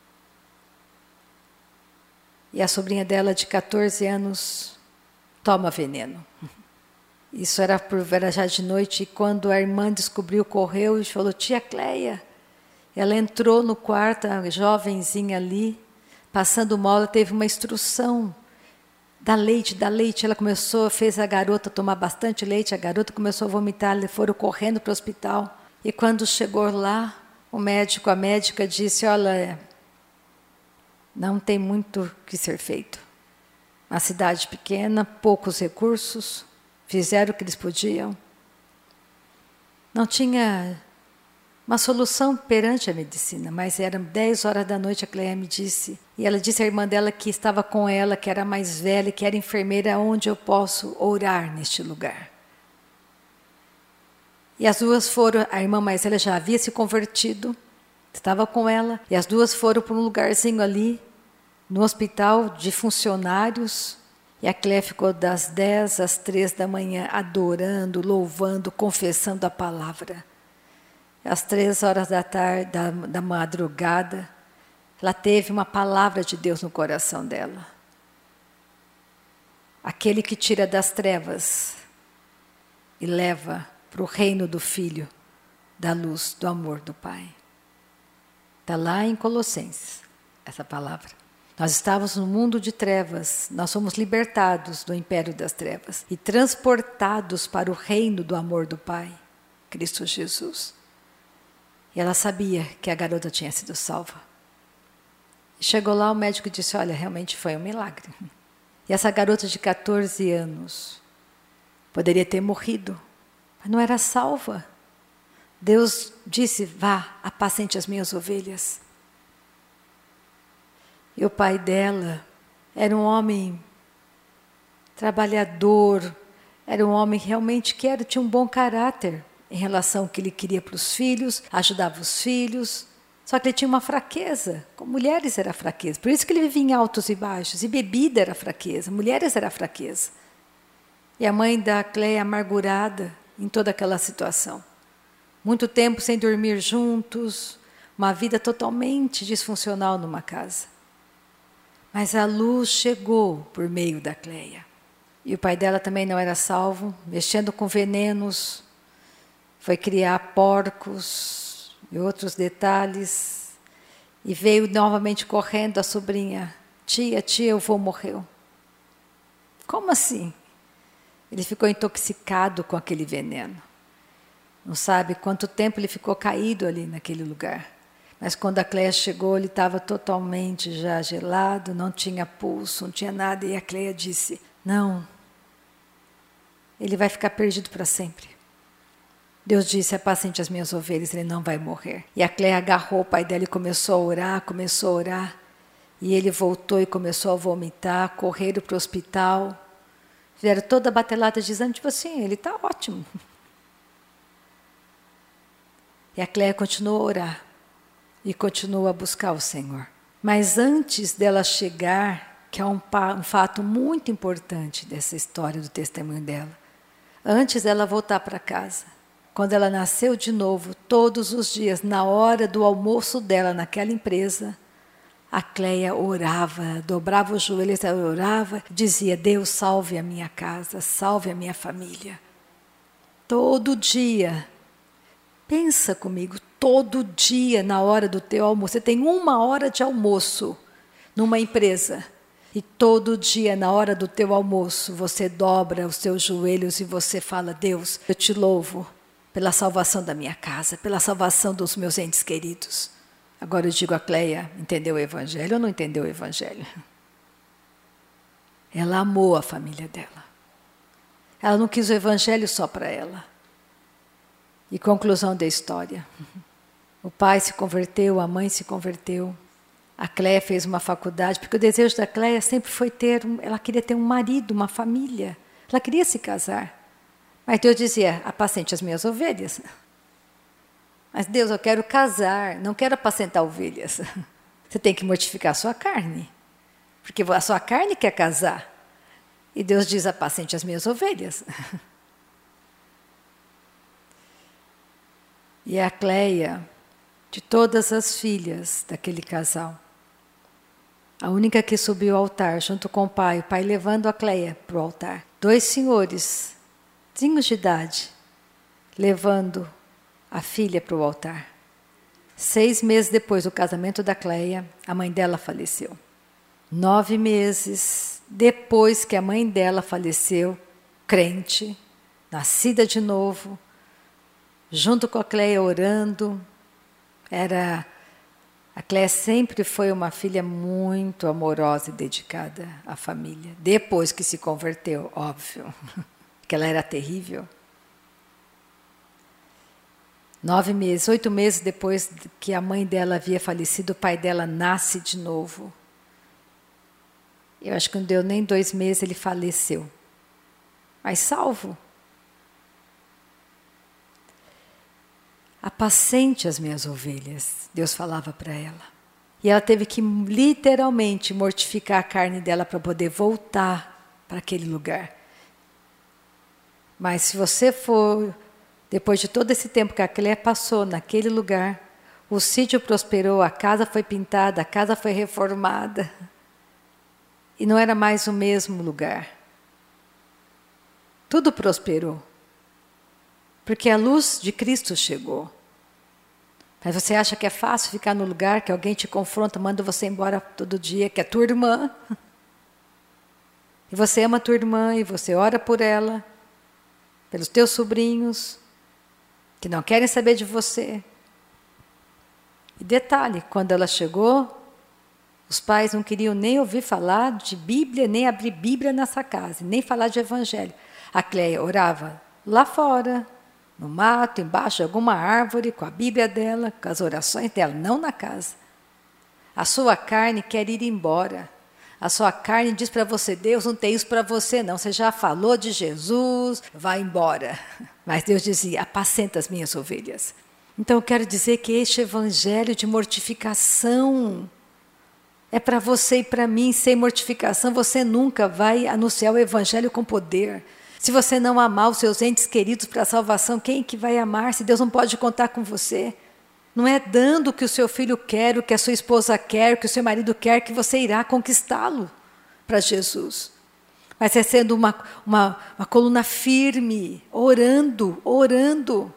E a sobrinha dela, de catorze anos, toma veneno. Isso era, por, era já de noite, e quando a irmã descobriu, correu e falou, tia Cleia. Ela entrou no quarto, a jovenzinha ali, passando mal, ela teve uma instrução. Dá leite, dá leite. Ela começou, fez a garota tomar bastante leite, a garota começou a vomitar, eles foram correndo para o hospital. E quando chegou lá, o médico, a médica disse, olha, não tem muito o que ser feito. Uma cidade pequena, poucos recursos, fizeram o que eles podiam. Não tinha uma solução perante a medicina, mas eram dez horas da noite, a Cleia me disse. E ela disse à irmã dela que estava com ela, que era mais velha, que era enfermeira, onde eu posso orar neste lugar. E as duas foram, a irmã mais velha já havia se convertido, estava com ela, e as duas foram para um lugarzinho ali, no hospital de funcionários, e a Cleia ficou das dez às três da manhã, adorando, louvando, confessando a palavra. Às três horas da tarde, da, da madrugada, ela teve uma palavra de Deus no coração dela. Aquele que tira das trevas e leva para o reino do Filho, da luz, do amor do Pai. Está lá em Colossenses, essa palavra. Nós estávamos no mundo de trevas, nós somos libertados do império das trevas e transportados para o reino do amor do Pai, Cristo Jesus. E ela sabia que a garota tinha sido salva. E chegou lá, o médico disse, olha, realmente foi um milagre. E essa garota de quatorze anos poderia ter morrido, mas não era salva. Deus disse, vá, apacente as minhas ovelhas. E o pai dela era um homem trabalhador, era um homem realmente que era, tinha um bom caráter em relação ao que ele queria para os filhos, ajudava os filhos, só que ele tinha uma fraqueza, com mulheres era fraqueza, por isso que ele vivia em altos e baixos, e bebida era fraqueza, mulheres era fraqueza. E a mãe da Cleia amargurada em toda aquela situação. Muito tempo sem dormir juntos, uma vida totalmente disfuncional numa casa. Mas a luz chegou por meio da Cleia. E o pai dela também não era salvo, mexendo com venenos, foi criar porcos e outros detalhes. E veio novamente correndo a sobrinha, tia, tia, o vô morreu. Como assim? Ele ficou intoxicado com aquele veneno. Não sabe quanto tempo ele ficou caído ali naquele lugar. Mas quando a Cleia chegou, ele estava totalmente já gelado, não tinha pulso, não tinha nada. E a Cleia disse, não, ele vai ficar perdido para sempre. Deus disse, apacente as minhas ovelhas, ele não vai morrer. E a Cleia agarrou o pai dela e começou a orar, começou a orar. E ele voltou e começou a vomitar, correram para o hospital. Fizeram toda a batelada de exame, tipo assim, ele está ótimo. E a Cleia continuou a orar. E continuou a buscar o Senhor. Mas antes dela chegar, que é um, um fato muito importante dessa história do testemunho dela, antes dela voltar para casa, quando ela nasceu de novo, todos os dias, na hora do almoço dela naquela empresa, a Cleia orava, dobrava os joelhos, ela orava, dizia, Deus salve a minha casa, salve a minha família. Todo dia, pensa comigo, todo dia na hora do teu almoço, você tem uma hora de almoço numa empresa, e todo dia na hora do teu almoço, você dobra os teus joelhos e você fala, Deus, eu te louvo pela salvação da minha casa, pela salvação dos meus entes queridos. Agora eu digo a Cleia, entendeu o Evangelho ou não entendeu o Evangelho? Ela amou a família dela. Ela não quis o Evangelho só para ela. E conclusão da história. O pai se converteu, a mãe se converteu. A Cleia fez uma faculdade, porque o desejo da Cleia sempre foi ter, ela queria ter um marido, uma família. Ela queria se casar. Mas Deus dizia, apacente as minhas ovelhas. Mas Deus, eu quero casar, não quero apacentar ovelhas. Você tem que mortificar a sua carne. Porque a sua carne quer casar. E Deus diz, apacente as minhas ovelhas. E a Cleia, de todas as filhas daquele casal, a única que subiu ao altar junto com o pai, o pai levando a Cleia para o altar. Dois senhores, senhores de idade, levando a filha para o altar. Seis meses depois do casamento da Cleia, a mãe dela faleceu. Nove meses depois que a mãe dela faleceu, crente, nascida de novo, junto com a Cleia orando, era, a Cleia sempre foi uma filha muito amorosa e dedicada à família. Depois que se converteu, óbvio, que ela era terrível. Nove meses, oito meses depois que a mãe dela havia falecido, o pai dela nasce de novo. Eu acho que não deu nem dois meses, ele faleceu. Mas salvo. Apacente as minhas ovelhas, Deus falava para ela. E ela teve que literalmente mortificar a carne dela para poder voltar para aquele lugar. Mas se você for, depois de todo esse tempo que a Cleia passou naquele lugar, o sítio prosperou, a casa foi pintada, a casa foi reformada. E não era mais o mesmo lugar. Tudo prosperou. Porque a luz de Cristo chegou. Mas você acha que é fácil ficar no lugar que alguém te confronta, manda você embora todo dia, que é tua irmã. E você ama a tua irmã e você ora por ela, pelos teus sobrinhos, que não querem saber de você. E detalhe, quando ela chegou, os pais não queriam nem ouvir falar de Bíblia, nem abrir Bíblia nessa casa, nem falar de evangelho. A Cleia orava lá fora, no mato, embaixo de alguma árvore, com a Bíblia dela, com as orações dela, não na casa. A sua carne quer ir embora. A sua carne diz para você, Deus não tem isso para você não, você já falou de Jesus, vai embora. Mas Deus dizia, apacenta as minhas ovelhas. Então eu quero dizer que este evangelho de mortificação é para você e para mim. Sem mortificação você nunca vai anunciar o evangelho com poder. Se você não amar os seus entes queridos para a salvação, quem que vai amar se Deus não pode contar com você? Não é dando o que o seu filho quer, o que a sua esposa quer, o que o seu marido quer, que você irá conquistá-lo para Jesus. Mas é sendo uma, uma, uma coluna firme, orando, orando.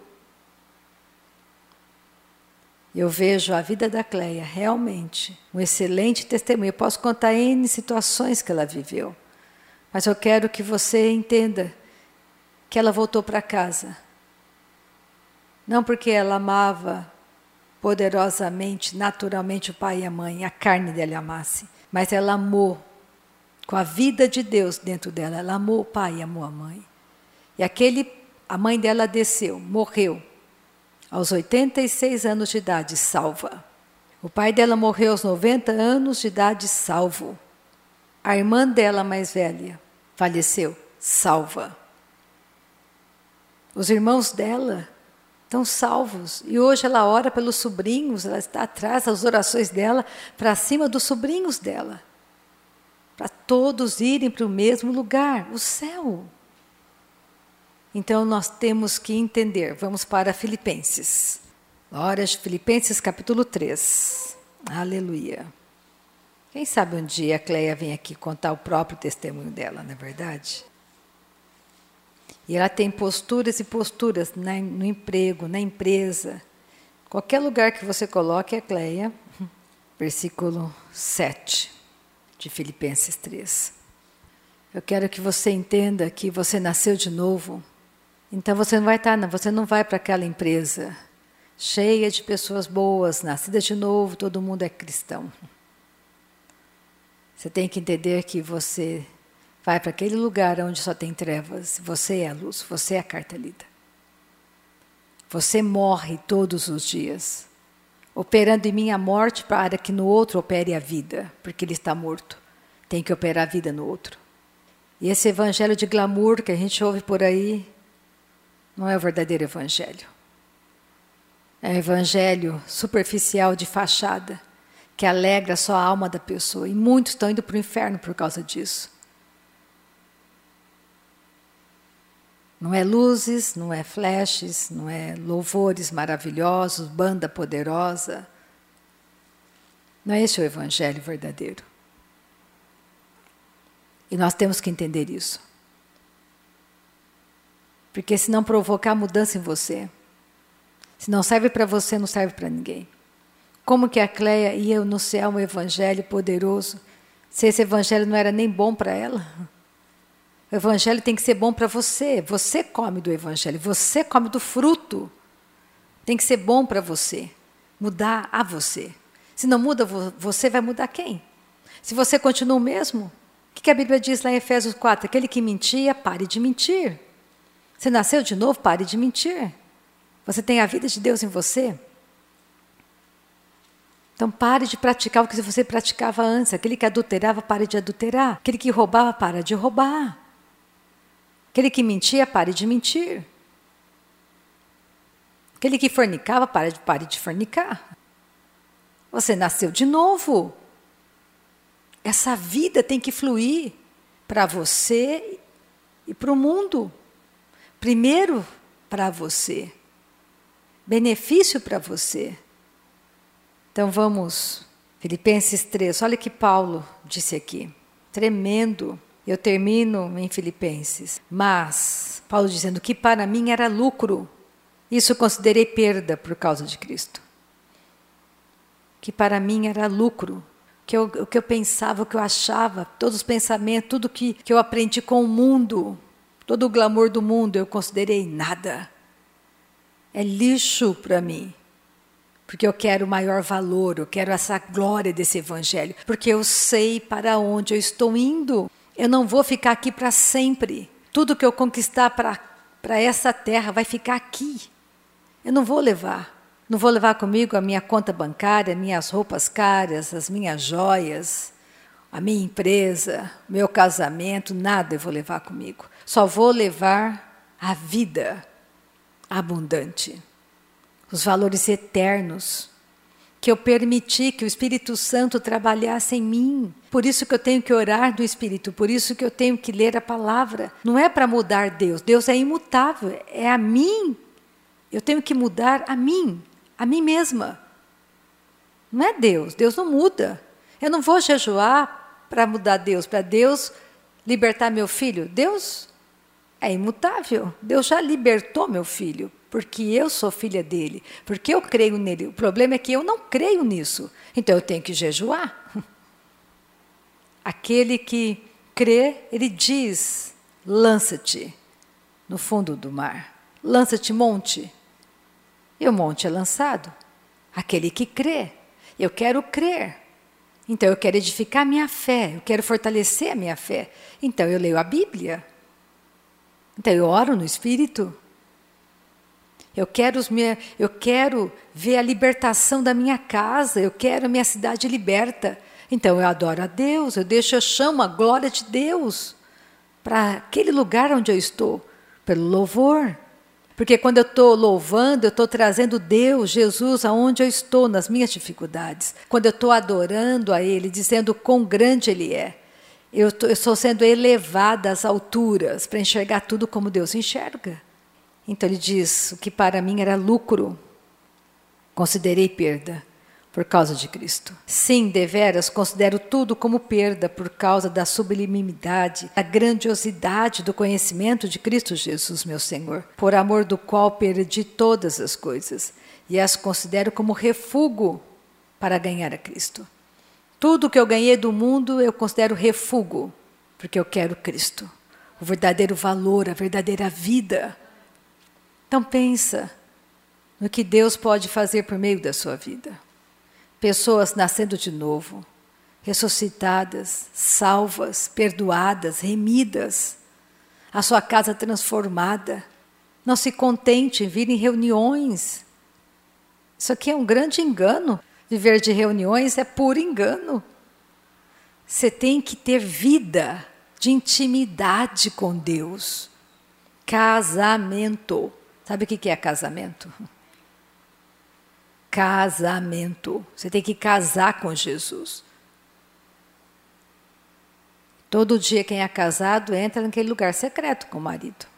Eu vejo a vida da Cleia realmente um excelente testemunho. Eu posso contar N situações que ela viveu. Mas eu quero que você entenda que ela voltou para casa. Não porque ela amava poderosamente, naturalmente o pai e a mãe, a carne dela amasse. Mas ela amou, com a vida de Deus dentro dela, ela amou o pai e amou a mãe. E aquele, a mãe dela desceu, morreu, aos oitenta e seis anos de idade, salva. O pai dela morreu aos noventa anos de idade, salvo. A irmã dela mais velha faleceu, salva. Os irmãos dela estão salvos. E hoje ela ora pelos sobrinhos, ela está atrás das orações dela, para cima dos sobrinhos dela. Para todos irem para o mesmo lugar, o céu. Então nós temos que entender. Vamos para Filipenses. Glória a Filipenses capítulo três. Aleluia. Quem sabe um dia a Cleia vem aqui contar o próprio testemunho dela, não é verdade? E ela tem posturas e posturas na, no emprego, na empresa. Qualquer lugar que você coloque a Cleia. Versículo sete de Filipenses três. Eu quero que você entenda que você nasceu de novo. Então você não vai estar, não, você não vai para aquela empresa cheia de pessoas boas, nascidas de novo, todo mundo é cristão. Você tem que entender que você vai para aquele lugar onde só tem trevas. Você é a luz, você é a carta lida. Você morre todos os dias, operando em mim a morte para que no outro opere a vida, porque ele está morto. Tem que operar a vida no outro. E esse evangelho de glamour que a gente ouve por aí, não é o verdadeiro evangelho. É um evangelho superficial de fachada, que alegra só a alma da pessoa. E muitos estão indo para o inferno por causa disso. Não é luzes, não é flashes, não é louvores maravilhosos, banda poderosa. Não é esse o evangelho verdadeiro. E nós temos que entender isso. Porque se não provocar mudança em você, se não serve para você, não serve para ninguém. Como que a Cleia ia anunciar um evangelho poderoso, se esse evangelho não era nem bom para ela? O evangelho tem que ser bom para você. Você come do evangelho, você come do fruto. Tem que ser bom para você, mudar a você. Se não muda você, vai mudar quem? Se você continua o mesmo, o que a Bíblia diz lá em Efésios quatro? Aquele que mentia, pare de mentir. Você nasceu de novo, pare de mentir. Você tem a vida de Deus em você. Então pare de praticar o que você praticava antes. Aquele que adulterava, pare de adulterar. Aquele que roubava, para de roubar. Aquele que mentia, pare de mentir. Aquele que fornicava, pare de, pare de fornicar. Você nasceu de novo. Essa vida tem que fluir para você e para o mundo. Primeiro para você. Benefício para você. Então vamos, Filipenses três, olha o que Paulo disse aqui, tremendo. Eu termino em Filipenses, mas, Paulo dizendo que para mim era lucro, isso eu considerei perda por causa de Cristo. Que para mim era lucro, que eu, o que eu pensava, o que eu achava, todos os pensamentos, tudo que, que eu aprendi com o mundo, todo o glamour do mundo, eu considerei nada. É lixo para mim. Porque eu quero maior valor, eu quero essa glória desse evangelho. Porque eu sei para onde eu estou indo. Eu não vou ficar aqui para sempre. Tudo que eu conquistar para para essa terra vai ficar aqui. Eu não vou levar. Não vou levar comigo a minha conta bancária, minhas roupas caras, as minhas joias, a minha empresa, meu casamento, nada eu vou levar comigo. Só vou levar a vida abundante, os valores eternos, que eu permiti que o Espírito Santo trabalhasse em mim. Por isso que eu tenho que orar no Espírito, por isso que eu tenho que ler a palavra. Não é para mudar Deus, Deus é imutável, é a mim. Eu tenho que mudar a mim, a mim mesma. Não é Deus, Deus não muda. Eu não vou jejuar para mudar Deus, para Deus libertar meu filho. Deus é imutável, Deus já libertou meu filho, porque eu sou filha dele, porque eu creio nele. O problema é que eu não creio nisso, então eu tenho que jejuar. Aquele que crê, ele diz, lança-te no fundo do mar, lança-te monte, e o monte é lançado. Aquele que crê, eu quero crer, então eu quero edificar a minha fé, eu quero fortalecer a minha fé, então eu leio a Bíblia, então eu oro no Espírito. Eu quero, os minha, eu quero ver a libertação da minha casa, eu quero a minha cidade liberta. Então eu adoro a Deus, eu deixo, eu chamo a glória de Deus para aquele lugar onde eu estou, pelo louvor. Porque quando eu estou louvando, eu estou trazendo Deus, Jesus, aonde eu estou, nas minhas dificuldades. Quando eu estou adorando a Ele, dizendo quão grande Ele é, eu, tô, eu estou sendo elevada às alturas para enxergar tudo como Deus enxerga. Então ele diz, o que para mim era lucro, considerei perda por causa de Cristo. Sim, deveras, considero tudo como perda por causa da sublimidade, da grandiosidade do conhecimento de Cristo Jesus, meu Senhor, por amor do qual perdi todas as coisas, e as considero como refúgio para ganhar a Cristo. Tudo que eu ganhei do mundo eu considero refúgio, porque eu quero Cristo, o verdadeiro valor, a verdadeira vida. Então pensa no que Deus pode fazer por meio da sua vida. Pessoas nascendo de novo, ressuscitadas, salvas, perdoadas, remidas, a sua casa transformada. Não se contente em vir em reuniões. Isso aqui é um grande engano. Viver de reuniões é puro engano. Você tem que ter vida de intimidade com Deus. Casamento. Sabe o que é casamento? Casamento. Você tem que casar com Jesus. Todo dia quem é casado entra naquele lugar secreto com o marido.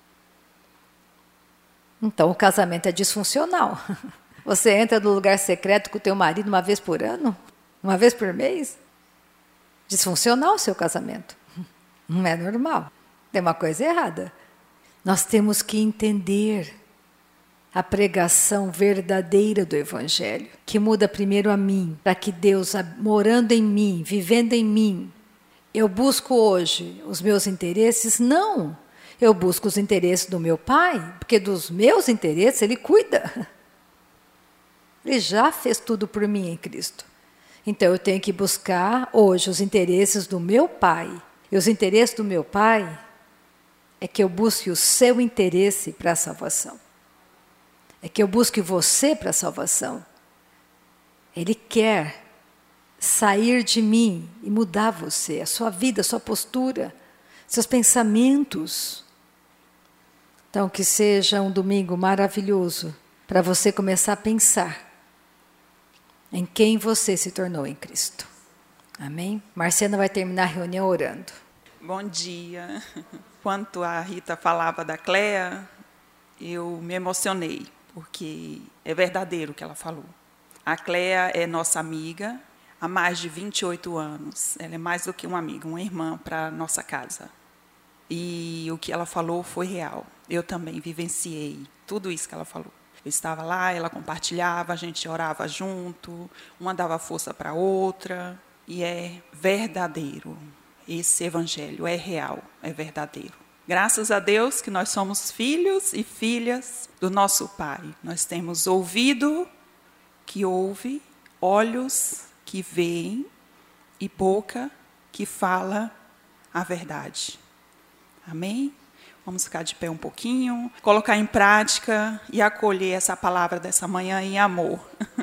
Então o casamento é disfuncional. Você entra no lugar secreto com o teu marido uma vez por ano? Uma vez por mês? Disfuncional o seu casamento. Não é normal. Tem uma coisa errada. Nós temos que entender a pregação verdadeira do Evangelho, que muda primeiro a mim, para que Deus, morando em mim, vivendo em mim, eu busco hoje os meus interesses? Não, eu busco os interesses do meu Pai, porque dos meus interesses Ele cuida. Ele já fez tudo por mim em Cristo. Então eu tenho que buscar hoje os interesses do meu Pai. E os interesses do meu Pai é que eu busque o seu interesse para a salvação. É que eu busque você para a salvação. Ele quer sair de mim e mudar você, a sua vida, a sua postura, seus pensamentos. Então, que seja um domingo maravilhoso para você começar a pensar em quem você se tornou em Cristo. Amém? Marciana vai terminar a reunião orando. Bom dia. Quando a Rita falava da Cléa, eu me emocionei, porque é verdadeiro o que ela falou. A Cléa é nossa amiga há mais de vinte e oito anos. Ela é mais do que uma amiga, uma irmã para a nossa casa. E o que ela falou foi real. Eu também vivenciei tudo isso que ela falou. Eu estava lá, ela compartilhava, a gente orava junto, uma dava força para a outra. E é verdadeiro. Esse evangelho é real, é verdadeiro. Graças a Deus que nós somos filhos e filhas do nosso Pai. Nós temos ouvido que ouve, olhos que veem e boca que fala a verdade. Amém? Vamos ficar de pé um pouquinho, colocar em prática e acolher essa palavra dessa manhã em amor.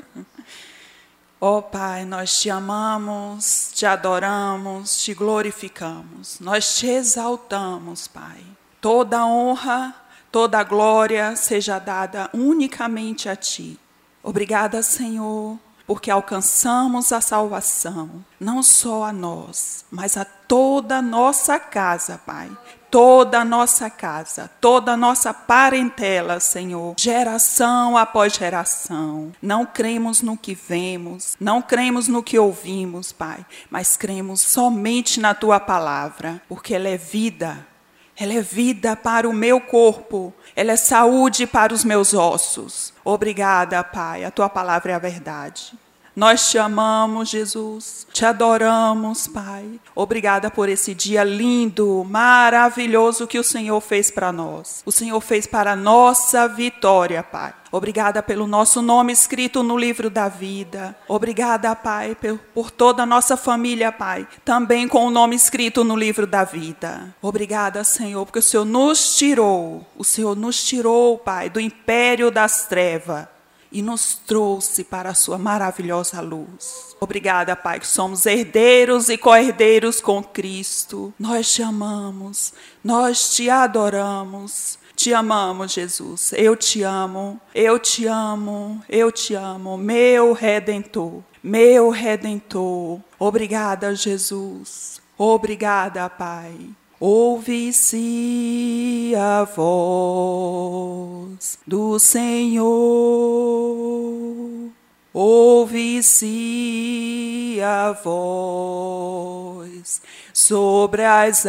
Ó oh, Pai, nós te amamos, te adoramos, te glorificamos. Nós te exaltamos, Pai. Toda honra, toda glória seja dada unicamente a Ti. Obrigada, Senhor, porque alcançamos a salvação, não só a nós, mas a toda a nossa casa, Pai. Toda a nossa casa, toda a nossa parentela, Senhor, geração após geração. Não cremos no que vemos, não cremos no que ouvimos, Pai, mas cremos somente na Tua palavra, porque ela é vida. Ela é vida para o meu corpo, ela é saúde para os meus ossos. Obrigada, Pai, a Tua palavra é a verdade. Nós te amamos, Jesus, te adoramos, Pai. Obrigada por esse dia lindo, maravilhoso que o Senhor fez para nós. O Senhor fez para a nossa vitória, Pai. Obrigada pelo nosso nome escrito no livro da vida. Obrigada, Pai, por toda a nossa família, Pai, também com o nome escrito no livro da vida. Obrigada, Senhor, porque o Senhor nos tirou, o Senhor nos tirou, Pai, do império das trevas e nos trouxe para a sua maravilhosa luz. Obrigada, Pai, que somos herdeiros e co-herdeiros com Cristo. Nós te amamos, nós te adoramos. Te amamos, Jesus. Eu te amo, eu te amo, eu te amo, meu Redentor, meu Redentor. Obrigada, Jesus. Obrigada, Pai. Ouve-se a voz do Senhor, ouve-se a voz sobre as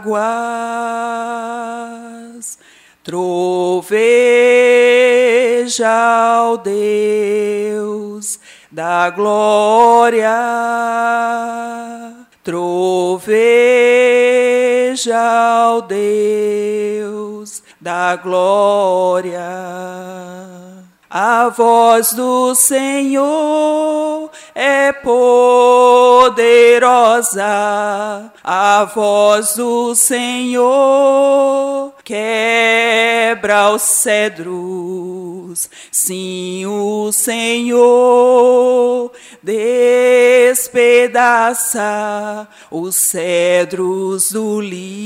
águas, troveja ao Deus da glória, troveja ao Deus da glória. A voz do Senhor é poderosa, a voz do Senhor quebra os cedros. Sim, o Senhor despedaça os cedros do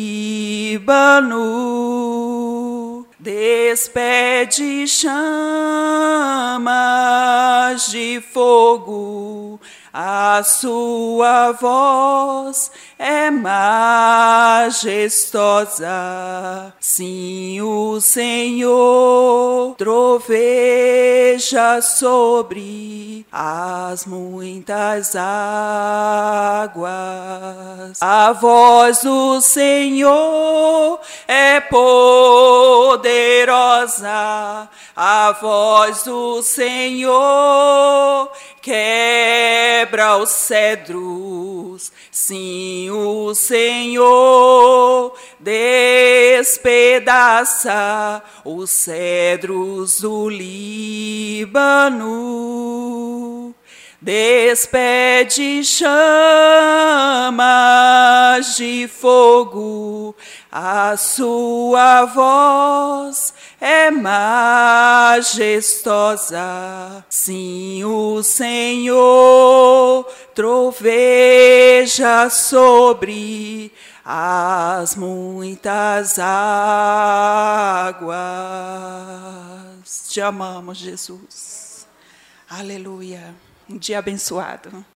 Líbano. Despede chamas de fogo, a sua voz é majestosa. Sim, o Senhor troveja sobre as muitas águas. A voz do Senhor é poderosa, a voz do Senhor quebra os cedros. Sim, o Senhor despedaça os cedros do Líbano. Despede chamas de fogo, a sua voz é majestosa. Sim, o Senhor troveja sobre as muitas águas. Te amamos, Jesus. Aleluia. Um dia abençoado.